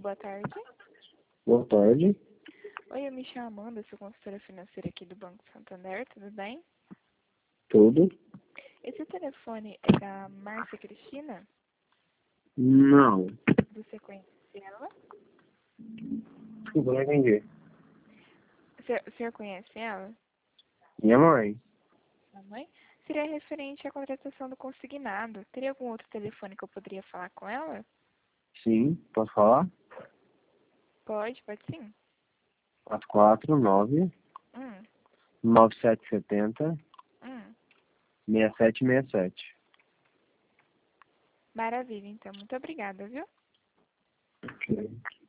boa tarde. Boa tarde. Oi, eu me chamo Amanda, sou consultora financeira aqui do Banco Santander, tudo bem? Tudo? Esse telefone é da Márcia Cristina? Não. Você conhece ela? Desculpa, não entendi. O senhor conhece ela? Minha mãe? Sua mãe? Seria referente à contratação do consignado. Teria algum outro telefone que eu poderia falar com ela? Sim, posso falar? Pode sim. 449 Hum, 9770 hum. 6767. Maravilha, então. Muito obrigada, viu? Ok.